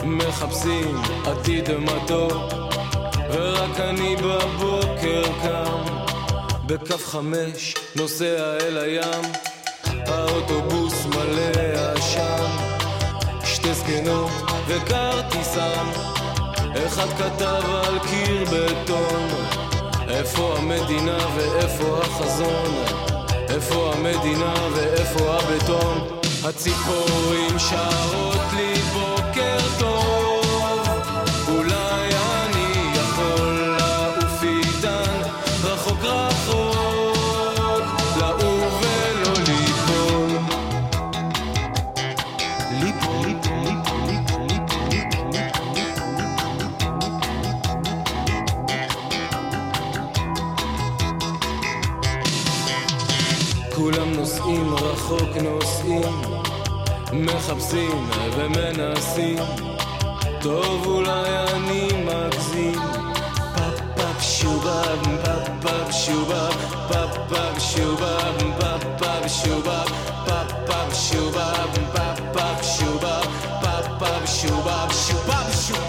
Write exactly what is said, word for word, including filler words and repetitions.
מחפשים עתיד מתוק, ורק אני בבוקר קם בקו חמש נוסע אל הים, האוטובוס מלא עשן, שתי זקנות וכרטיסן, אחד כתב על קיר בטון, איפה המדינה ואיפה החזון, איפה המדינה ואיפה הבטון. הציפורים שרות לי בוקר טוב, אולי אני יכול לעוף איתן רחוק רחוק, לעוף ולא ליפול. ליפול, ליפול, ליפול, ליפול, ליפול, ליפול. כולם נוסעים רחוק נוסעים, מחפשים ומנסים, טוב אולי אני מגזים. פאפ פאפ שובב, פאפ פאפ שובב, פאפ פאפ שובב, פאפ פאפ שובב, פאפ פאפ שובב, פאפ פאפ שובב, פאפ פאפ שובב, שובב שובב.